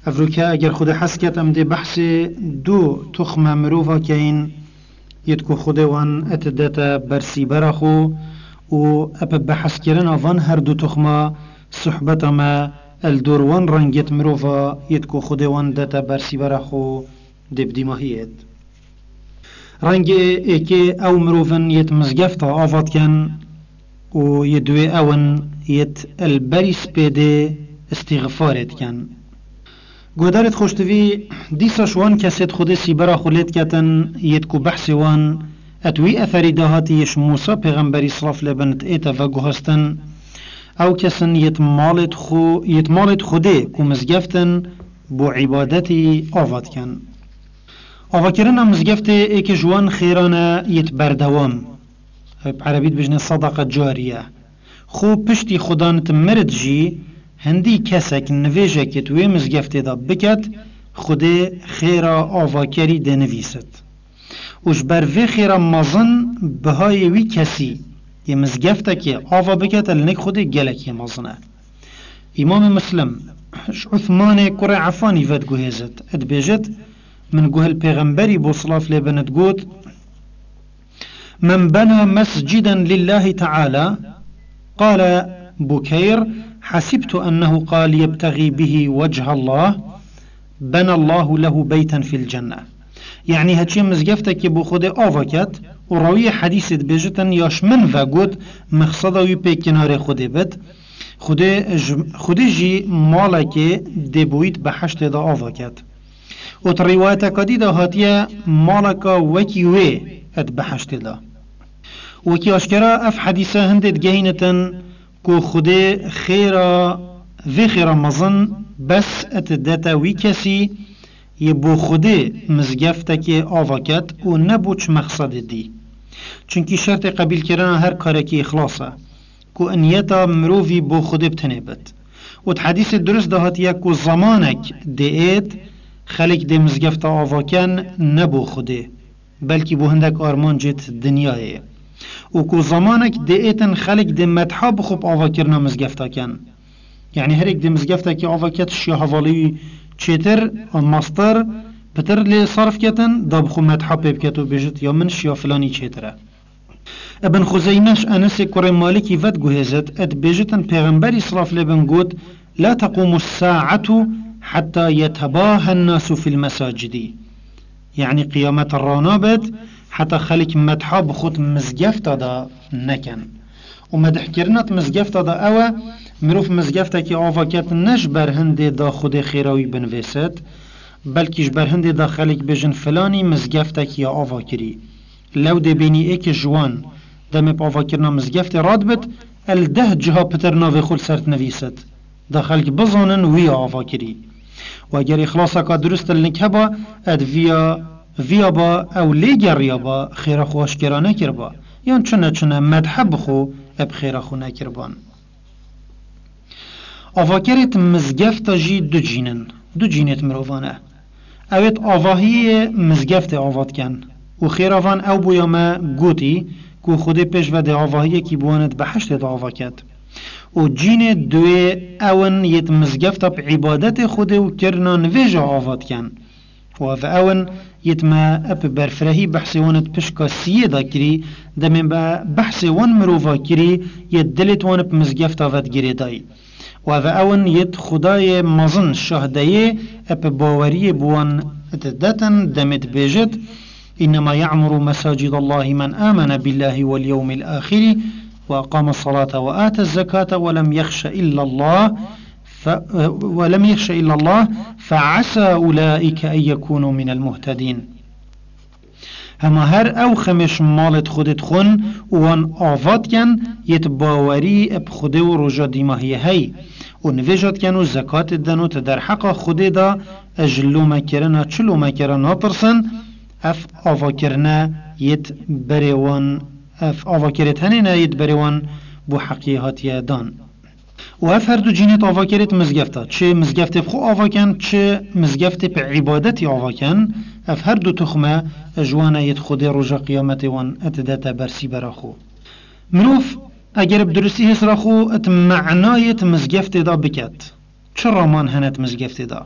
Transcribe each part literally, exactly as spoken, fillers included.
افروکه اگر خود حس کت ام ده بحث دو تخم مروفا کین یدکو خود وان اتدتا برسی برخو و اپ بحث کرن وان هر دو تخم صحبت ما الدور وان رنگت مروفا یدکو خود وان دتا برسی برخو دبدی ماهیت رنگ ایکی او مروفن یت مزگفتا آفاد کن و یدوی اون یت البریس پیده استغفارت کن گودارت خوشتوی دیساش وان کسید خود سیبرا خولید کتن یدکو بحث وان اتوی اثری دهاتی یش موسا پیغمبری صلاف لبنت ایتا و گوهستن او کسن یت مالت خو یت مالت خوده کو مزگفتن بو عبادتی آفاد کن آفا کرنا مزگفت ایک جوان خیرانه یت بردوام عربیت بجنه صدقه جاریه خو پشتی خدانت مرد جی هندی کسک نویجه که توی مزگفت دا بکت خوده خیرا آواکری ده نویست وش بر وی خیرا مازن بهای وی کسی یه مزگفته که آوا بکت النک خوده گلکی مازنه امام مسلم عثمان کر عفانی ود گوهزت اد بیجت من گوه الپیغمبری بو صلاف لبنت گوت من بنى مسجدا لله تعالى قال بكير حسبت أنه قال يبتغي به وجه الله بنى الله له بيتا في الجنة يعني هاتشي مزگفتك بو خود آفاكت وراوي حديث بيجتن ياش من فاقود مخصدوي بي كنار خود بد خود جي مالك دبويت بحشت دا آفاكت و تروایت کدی دا هاتیه مالکا وکی وی ات بحشت دا وکی اشکرا اف حدیثه هندید گهینتن کو خوده خیرا وی خیرا مزن بس ات داتا وی کسی یه بو خوده مزگفته که آواکت و نبوچ مقصد دی چونکی شرط قبیل کردن هر کارکی اخلاصه کو انیتا مروفی بو خوده بتنه بد و حدیث درست دا هاتیه کو زمانک دیت خلق ده مزگفت آواکن نبو خوده بلکه بو هندک آرمان جت دنیایه و کو زمانک ده ایتن خلق ده مدحا بخوب آواکرنا مزگفتا کن یعنی هر ایک ده مزگفتا که آواکت شیا حوالی چیتر ماستر پتر لی صرف کتن دا بخو مدحا پیب کتو بجت یا من شیا فلانی چیتره ابن خزیمش انس کره مالکی ود گوهزت اد بجتن پیغمبری صراف لبن گوت لا تقوم الساعة حتى يتباهى الناس في المساجد يعني قيامة الرانابت حتى خلق مدحا بخوت مزگفت دا نكن ومدح كرنات مزگفت دا اوه مروف مزگفت كي آفاكت نش برهنده دا خود خيراوي بنويست بلكيش برهنده دا خلق بجن فلاني مزگفت كي آفاكري لو دي بيني ايك جوان دم بآفاكرنا مزگفت راد بت الده جها پتر ناوي خل سرت نويست دا خلق بزانن ويا آفاكري و اگر اخلاصا که درست لنکه اد ویا ویا با او لیگر یا با خیر خوش کرانه کر با یان چنه چنه مدحب خو اب خیر خو نکر بان آواکرت مزگفت جی دو جینن دو جینت مروفانه اوید آواهی مزگفت آواد کن و خیر آوان او بویا ما گوتی که خود پیش و ده آواهی کی بواند به حشت ده آواکت و جین دوی اون یت مزگفت اب عبادت خود و کرنا نویجا آواد کن و اون یت ما اب برفرهی بحث وانت پشکا سیه دا کری دمین با بحث وان مروفا کری یت دلت وان اب مزگفت آواد گری دای و اون یت خدای مزن شهده اب باوری بوان اتدتن دمت بیجت إنما يعمر مساجد الله من آمن بالله واليوم الآخر وأقام الصلاة وآتى الزكاة ولم يخش إلا الله ف... ولم يخش إلا الله فعسى أولئك أن يكونوا من المهتدين هما هر أو خمش مالت خودت خون وان آفاد كان يتباوري اب خود و رجا ديماهي هاي ونفجت كانوا زكاة الدنو تدر حق خود دا أجلو مكرنا چلو مكرنا پرسن اف آوا کرنا یت بریوان اف آوا کرت هنینا یت بریوان بو حقیقاتی دان و اف هر دو جینت آوا کرت مزگفتا چه مزگفت بخو آوا کن چه مزگفت به عبادتی آوا کن اف هر دو تخمه جوانا یت خود رجا قیامت وان اتداتا برسی براخو منوف اگر بدرسی هس راخو ات معنایت مزگفت دا بکت چه رامان هنت مزگفت دا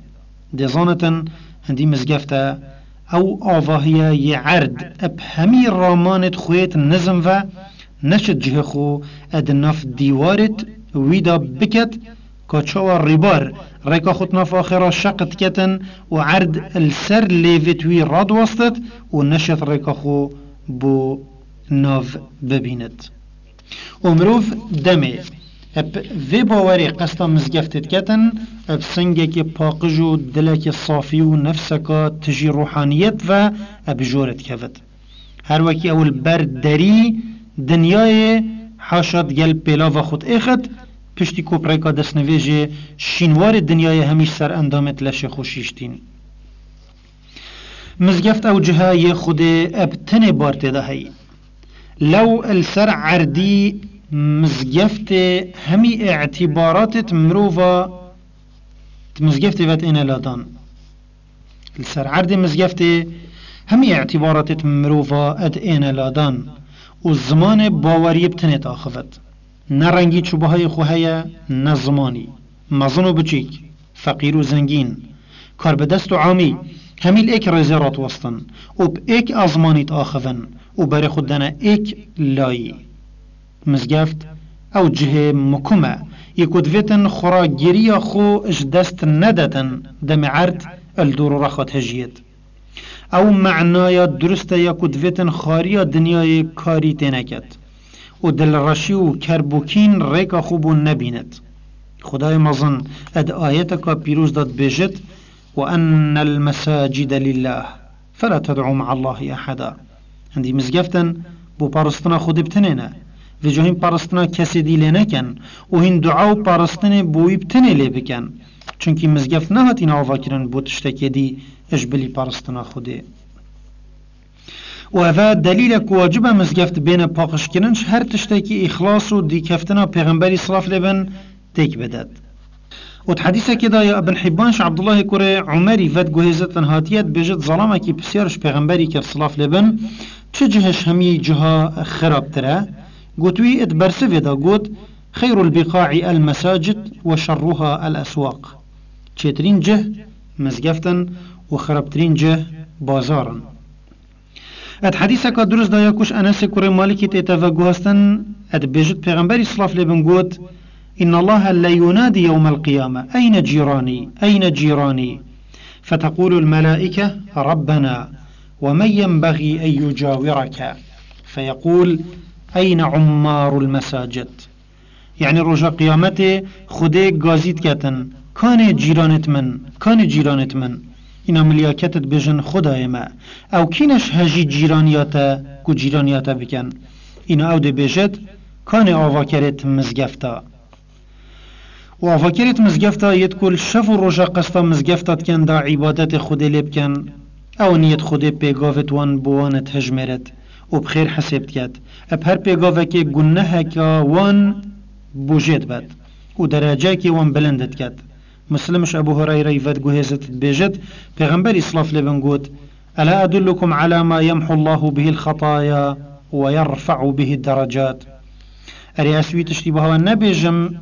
دزانتن هندي مزگفته او آواهی يعرد اب همي رامانت خويت نظم و نشد جه خو ادناف دیوارت ویدا بکت که چوار ریبار ریکا خود ناف آخرا شقت کتن و عرد السر لیوتوی راد وستد و نشد ریکا خو بو ناف ببیند و مروف دمه اب وی باوری قصدا مزگفتت کتن اب سنگه که پاقج و دلک صافی و نفسکا تجی روحانیت و اب جورت کفت هر وکی اول بردری دنیای حاشد گل پیلا و خود ایخد پشتی کوپریکا دست نویجه شینوار دنیای همیش سر اندامت لشه خوشیشتین مزگفت او جهای خود ابتن بارت دهی لو السر عردی مزگفت همی اعتبارات مروفا مزگفت وات اینا لادان السر عردی مزگفت همی اعتبارات مروفا اد اینا لادان و زمان باوری بتنه تاخفت نه رنگی چوبهای خوهیه نه زمانی مزن و بچیک فقیر و زنگین کار به دست و عامی همیل ایک رزیرات وستن و با ایک ازمانی تاخفن و بر خودنا ایک لایی مزگفت او جه مکمه یکودویتن خوراگیری خو اش دست ندتن دم عرد الدور رخوت هجید او معنای درسته یا کدویتن خاریا دنیای کاری تینکت و دل رشی و کربوکین ریکا خوبو نبیند خدای مزن اد آیت که پیروز داد بجد و ان المساجد لله فلا تدعو مع الله احدا هندی مزگفتن بو پارستنا خود بتنینه و جاهیم پارستنا کسی دیله نکن و هین دعا و پارستن بوی بتنه لی بکن چونکی مزگفت نهات این آوا کرن بو تشتکی دی اجبلی پارستنا خوده و اوه دلیل واجب مزگفت بین پاقش کرنش هر تشتکی اخلاص و دی کفتنا پیغمبری صلاف لبن تیک بدد و حدیثه که دا یا ابن حبانش عبدالله کره عمری ود گوهزتن هاتیت بجد ظلامه که بسیارش پیغمبری که صلاف لبن چه جهش همی جها خراب تره قوتوي اتبرس فيدا قوت خير البقاع المساجد وشرها الأسواق چترين جه مزگفتن وخربترين جه بازارن ات حديثة که درست دایا کش انس کره مالکی تیتفقو هستن ات بيجد پیغمبری صلاف لبن قوت إن الله لا ينادي يوم القيامة أين جيراني أين جيراني فتقول الملائكة ربنا ومن ينبغي أن يجاورك فيقول أين عمار المساجد يعني رجا قيامته خده قازيت كتن كان جيرانت من كان جيرانت من إنا ملياكتت بجن خدای ما او كينش هجي جيرانياتا كو جيرانياتا بكن إنا او ده بجد كان آواكرت مزگفتا و آواكرت مزگفتا يتكل شف و رجا قصتا مزگفتات كن دا عبادت خده لبكن او نيت خده پیگاوت وان بوانت هجمرت و بخیر حسابت کرد اب هر پیگاوه که گناه که وان بوجید بد و درجه که وان بلندت کرد مسلمش ابو هريره ود گوهزت بجد پیغمبر اسلاف لبن گوت الا ادلكم على ما يمحو الله به الخطايا ويرفع به الدرجات اری اسوی تشتیبه ها نبیجم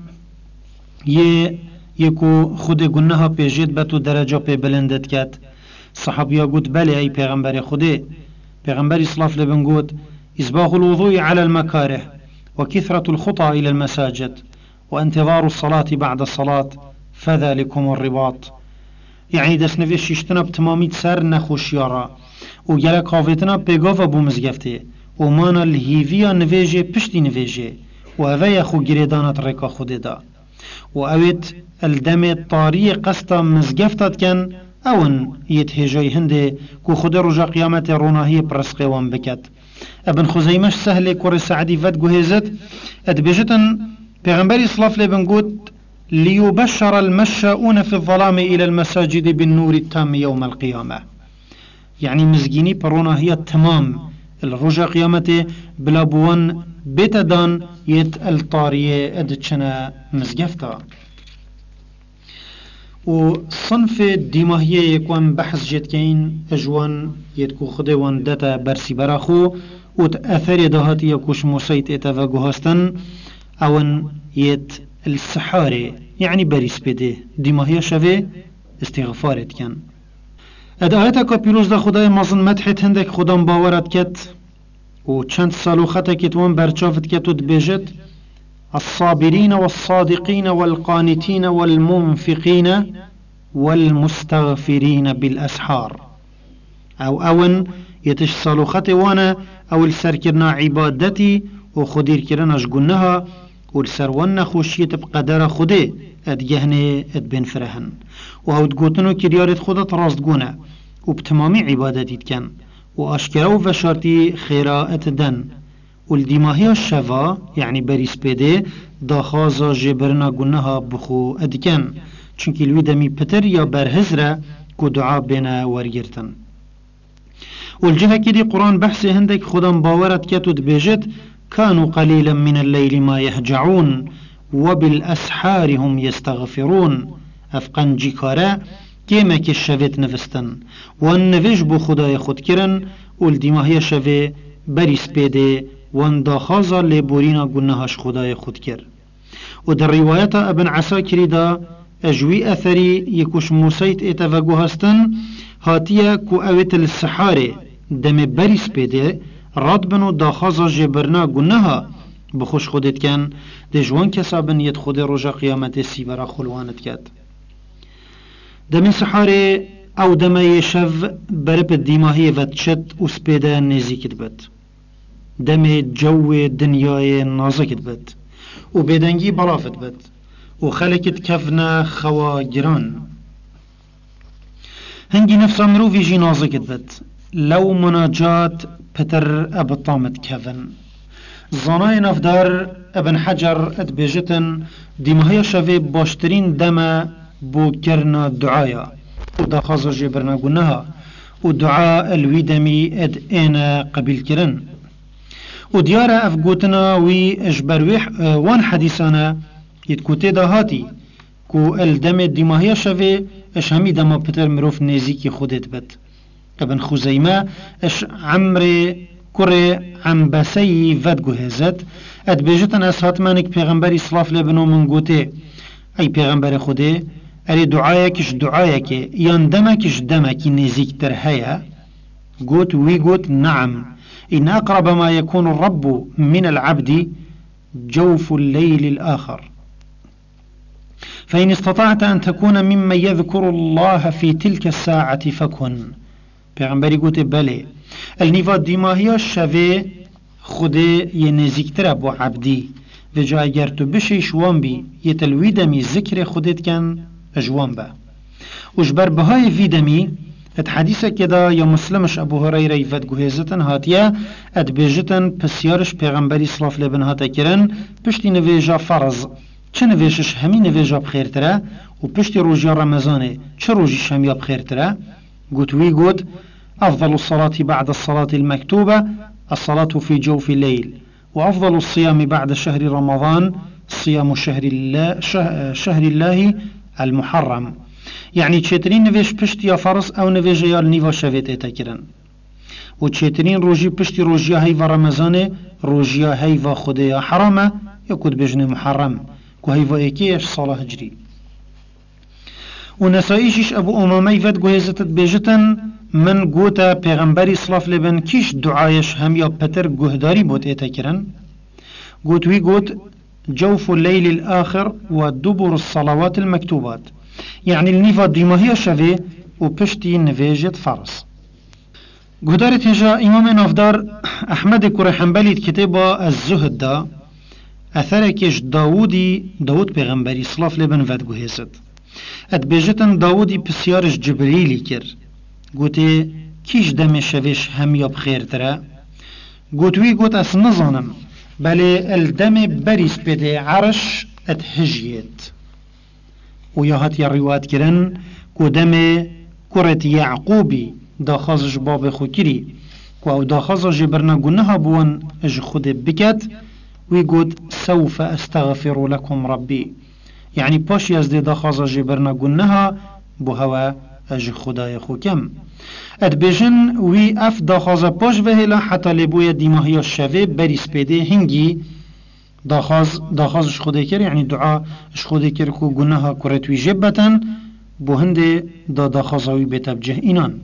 یه یکو خود گناه پیجید بد و درجه پی بلندت کرد صحابیا گوت بله ای پیغمبر خوده پیغمبر اسلاف لبن قوت إسباغ الوضوء على المكاره وكثرة الخطى إلى المساجد وانتظار الصلاة بعد الصلاة فذلكم الرباط يعني دس نفيش يشتنا بتماميت سر نخوش يارا وجلك خافتنا بيقاف أبو مزگفته ومانا الهيفيا نفيجي پشتي نفيجي وهذا يخو جريدانات ريكا خوددا وأويت الدم الطاري قسطا مزگفتات كان اون يتهجي هنده كو خود رجا قيامت روناهي برسقه وان بكت ابن خزيمش سهل كور سعدي فد جهزت ادبجتن پیغمبر اسلاف لبن قوت ليبشر المشاؤون في الظلام الى المساجد بالنور التام يوم القيامة يعني مزجيني بروناهي التمام الرجا قيامته بلا بوان بتدان يت الطارية ادتشنا مزگفتا و صنف ديماهية يكون بحث جد كين اجوان يتكو خدوان داتا برسي براخو و تأثر دهاتي يكوش موسيت اتفاقو هستن اون يت السحاري يعني بريس بده ديماهية شوه استغفارت کن. اد آیت که پیروز دا خدای مازن مدحت هندک خودم باورت کت و چند سالو خطا کتوان برچافت کت و دبیجت الصابرين والصادقين والقانتين والمنفقين والمستغفرين بالأسحار او اون يتش سالو خطا وانا او السركرنا عبادتي و خدير كرناش قلناها و السروان خوشيت بقدر خده ادگهنه ادبن فرهن و او دقوتنو كريارت خدا تراست قونا و بتمامي عبادتي تكن و اشكراو وشارتي خيراءت دن و الدماهي الشفا يعني بريس بده داخازا جبرنا قلناها بخو ادكن چونك الوي دمي پتر يا برهزره كو دعا بنا ورگرتن والجهة كدي قرآن بحث هندك خدام باورت كتو دبيجت كانوا قليلا من الليل ما يهجعون وبالأسحار هم يستغفرون أفقن جيكارا كيما كشفت نفستن وان نفج بو خداي خود كرن والدماهي شفه بريس بيده وان داخازا لبورينا قلناهاش خداي خود كر ودر رواية ابن عساكري دا اجوي اثري يكوش موسيت اتفاقو هستن هاتيه كو اويت السحاري دم بريس بيده راد بنو داخازا جبرنا قلناها بخوش خودت كان ده جوان كسابن يد خود رجا قيامت سيبرا خلوانت كات دم سحاري او دم يشف برب الدماهي فتشت وسبيده نزيكت بت دم جو دنياي نازكت بت وبيدنجي بلافت بت وخلقت كفنا خوا جران هنجي نفس امرو في جي نازكت بت لو مناجات بتر ابطامت كفن زاناي نفدار ابن حجر ادبيجتن دماهي شفي باشترين دم بو كرنا دعايا ودا خازر جبرنا قلناها ودعاء الويدمي اد انا قبيل كرن وديارة افقوتنا وي اجبرويح وان حديثانا يتكوتي دهاتي كو الدم الدماهي شفي اش همي دم بتر مروف نزيكي خودت بت ابن خزيمة اش عمري كوري عم بسي فتقو هزت اد بيجتن اسهات مانك پیغمبری صلاف لبنو من قوتي اي پیغمبر خوده اري دعايكش دعايك يان دمكش دمك نزيك ترهيا قوت وي قوت نعم إن أقرب ما يكون الرب من العبد جوف الليل الآخر فإن استطعت أن تكون ممن يذكر الله في تلك الساعة فكن پیغمبری قوت بله النيفا دماهي الشفي خده ينزيكتر أبو عبدي وجا اگر تو بشي شوان بي يتلوي دمي ذكر خودت كان اجوان با وجبر بهاي في دمي ات حديثة كدا يا مسلمش ابو هريرة يفت جهزتن هاتيا ات بيجتن بسيارش پیغمبري صلاف لبن هاتا كرن پشتي نويجا فرض چه نويشش همي نويجا بخير ترى و پشتي روجيا رمضانه چه روجيش هميا بخير ترى قوت وي قوت أفضل الصلاة بعد الصلاة المكتوبة الصلاة في جوف الليل وأفضل الصيام بعد شهر رمضان صيام شهر الله, شه شهر الله المحرم يعني تشترين نويش پشت يا فرص أو نويش يا النيفا شفيت اتكرن و تشترين روجي پشت روجيا هيفا رمضان روجيا هيفا خديا حرامة يكود بجن محرم كو هيفا ايكيش صلاة هجري و نسائيشش أبو أمامي فد جهزت بيجتن من قوتا پیغمبری صلاف لبن كيش دعايش هم يا پتر جهداري بوت اتكرن قوت وي قوت جوف الليل الآخر ودبر الصلوات المكتوبات يعني النيفا ديما هي شفي وبشتي نفيجت فرس قدرت هجا إمام نافدار أحمد كوري حنبلي كتابة الزهد دا أثركش داودي داود پیغمبری صلاف لبن فد جهزت اتبيجتن داودي بسيارش جبريلي كر قوتي كيش دم شويش هم يا بخير ترى قوت وي قوت اس نظنم بلي الدم بريس بده عرش اتهجيت ويا هات يا روات كرن كو دم كرة يعقوبي داخازش باب خوكري كو داخاز جبرنا قنها بوان اج خود بكت وي قوت سوف استغفر لكم ربي يعني باش يزدي داخاز جبرنا قنها بو هوا اج خدای خوکم اد بجن وی اف داخاز پاش وهلا حتی لبوی دیماهی شوه بریس پیده هنگی داخاز داخازش خدای کر یعنی دعا اش خدای کر کو گناها کرت وی جبتن بوهند دادا خزاوي بتبجه إنان.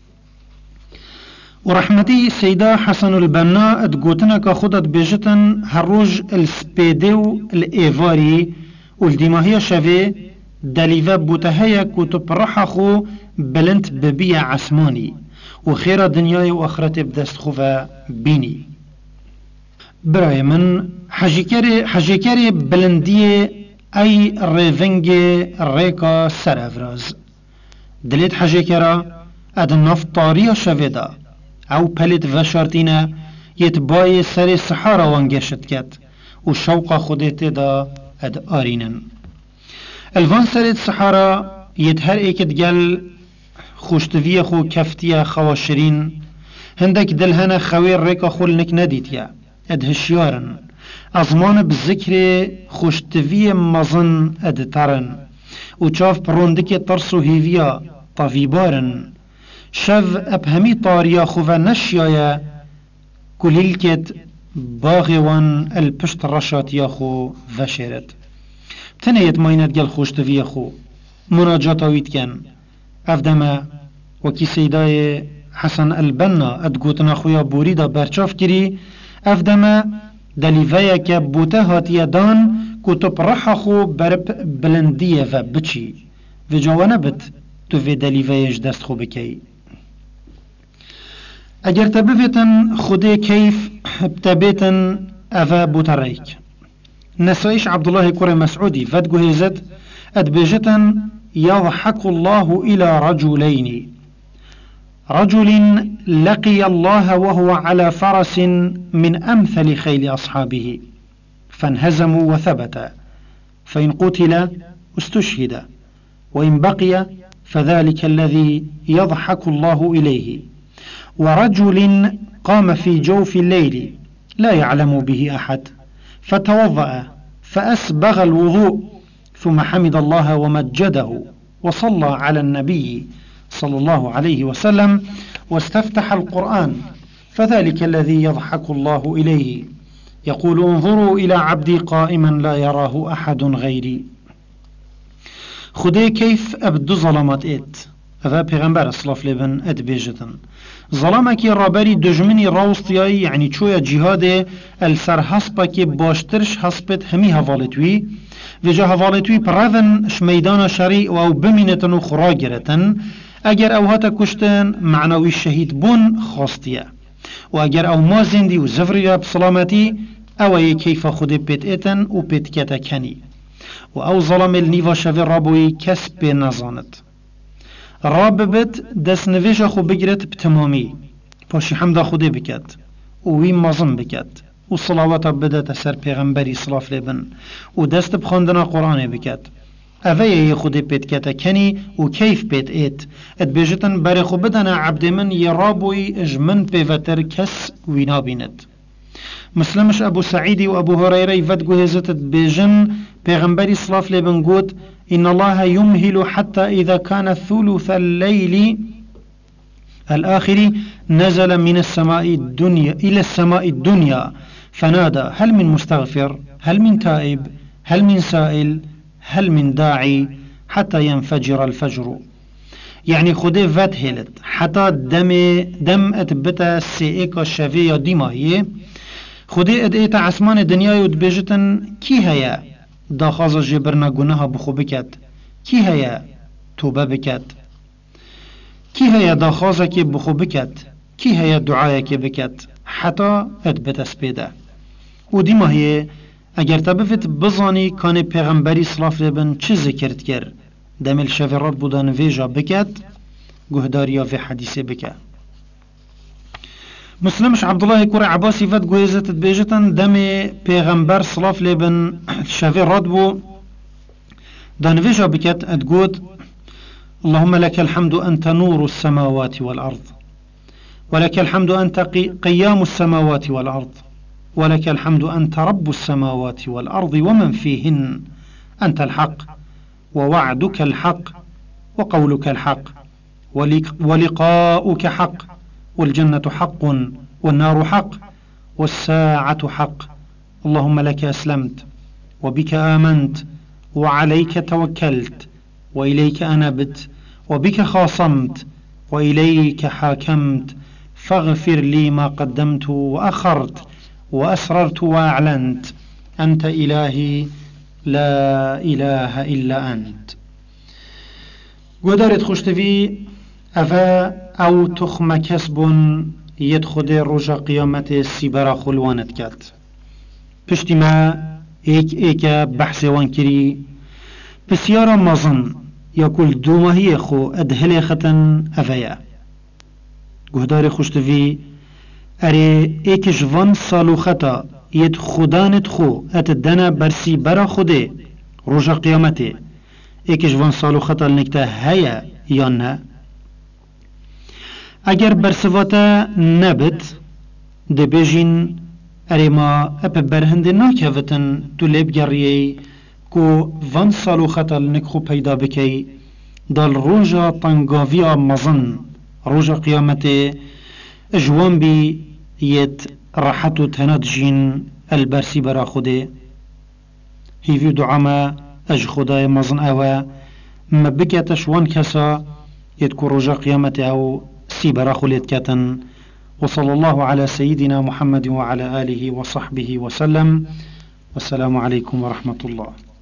ورحمتي سيدا حسن البنا ادقوتنا كخدت بيجتن هروج السبيديو الإيفاري والدماهية شافي داليفا بوتهيا كتب رحخو بلنت ببيع عسماني وخير دنياي وآخرتي بدست خوفا بيني. براي من حجيكاري حجيكاري بلندية أي ريفنجي ريكا سرافراز دليت حجيكارا اد نفطاريا شافيدا او پلت وشارتينا يتباي سر الصحارا وانگشت كت وشوق خودت دا اد آرينن الوان سر الصحارا يتهر ايكت جل خوشتوية خو كفتية خواشرين هندك دلهنا خوير ريكا خول نك نديتيا اد هشيارن ازمان بذكر خوشتوية مزن اد ترن وچاف پروندك ترسو هيويا طفيبارن شف ابهمي طاريا خوفا نشيايا كليلكت باغوان البشت رشاتيا خو وشيرت تنيت ماينت جل خوشتوية خو مناجاتاويت كان افدما وكي سيداي حسن البنا ادقوتنا خويا بوريدا برچاف كري افدما دليفايا كبوته هاتيا دان كتب رحخو برب بلندية و بچي و جوانا بت تو في دليفايش دست خو بكي اگر تبفتن خودي كيف بتبتن افا بوتريك نسايش عبد الله كوري مسعودي فدقو هيزت ادبجتن يضحك الله إلى رجلين رجل لقي الله وهو على فرس من أمثل خيل أصحابه فانهزموا وثبت فإن قتل استشهد وإن بقي فذلك الذي يضحك الله إليه ورجل قام في جوف الليل لا يعلم به أحد فتوضأ فأسبغ الوضوء ثم حمد الله ومجده وصلى على النبي صلى الله عليه وسلم واستفتح القرآن فذلك الذي يضحك الله إليه يقول انظروا إلى عبدي قائما لا يراه أحد غيري خدي كيف أبدو ظلمات إت هذا پیغمبر اصلاف لبن ادبيجتن ظلمك رابري دجمني راوستياي يعني چويا جهاد السر حسبا كي باشترش حسبت همي هفالتوي وجا هفالتوي پرافن شميدان شري او بمينتن و خراجرتن اگر او هاتا كشتن معنوي الشهيد بون خاستيا و اگر او ما زندي و زفريا بسلامتي او اي كيف خود بيت اتن و بيت كتا كني و او ظلم النيفا شفي رابوي كسب نزانت راب بت دست نویش خو بگیرد بتمامی پاشی حمد خوده بکد و وی مازم بکد و صلاوات بدت سر پیغمبری صلاف لبن و دست بخاندنا قرآن بکد اوه یه خوده پیت کتا کنی و کیف پیت ایت ات بیجتن بری خو بدنا عبد من یه رابوی اجمن پیوتر کس وینا بیند مسلمش ابو سعيدي وابو هريرة يفدقوا هزتت بيجن پیغمبري صلاف لبن قوت إن الله يمهل حتى إذا كان ثلث الليل الآخر نزل من السماء الدنيا إلى السماء الدنيا فنادى هل من مستغفر هل من تائب هل من سائل هل من داعي حتى ينفجر الفجر يعني خده فات هلت حتى دم دم اتبتا سيئك الشفية دمائي خده ادئت عسمان الدنيا يدبجتن كي هيا داخاز جبرنا گناها بخو بكت كي هيا توبة بكت كي هيا داخازة كي بخو بكت كي هيا دعايا كي بكت حتى ادبت اسبيدا ودي ما هي اگر تبفت بزاني كان پیغمبري صلاف لبن چه ذكرت كر دمل شفرات بودن ويجا بكت گهداريا في حديث بكت مسلمش عبد الله كوري عباسي فات جويزت بيجتن دمي پیغمبر صلاف لبن شافي رادبو دانفيجا بكت ادقود اللهم لك الحمد أنت نور السماوات والأرض ولك الحمد أنت قيام السماوات والأرض ولك الحمد أنت رب السماوات والأرض ومن فيهن أنت الحق ووعدك الحق وقولك الحق ولقاؤك حق والجنة حق والنار حق والساعة حق اللهم لك أسلمت وبك آمنت وعليك توكلت وإليك أنبت وبك خاصمت وإليك حاكمت، فاغفر لي ما قدمت وأخرت وأسررت وأعلنت، أنت إلهي لا إله إلا أنت. قدرت خشتفي أفا أو تخم كسب يدخد رجا قيامة السبرا خلوانت كات پشتی ما ایک ایک بحث وانكري بسيارة مظن يقول دومهي خو ادهل ختن أفيا قهدار خشتفي اري ایک جوان سالو خطا يد خدانت خو اتدنا برسي برا خوده رجا قيامته ایک جوان سالو خطا لنكتا هيا يانا اگر برسواتا نبت ده بيجين اري ما اپ برهند ناكفتن دولب گريي كو وان سالو خطا لنكخو پیدا بكي دال روجا طنقافيا مظن روجا قيامته اجوان بي يت راحتو تندجين البرسي برا خوده هيفيو دعاما اج خداي مظن اوا ما بكتش وان كسا يتكو روجا قيامته او سي برا خوليت كاتن. وصلى الله على سيدنا محمد وعلى آله وصحبه وسلم، والسلام عليكم ورحمة الله.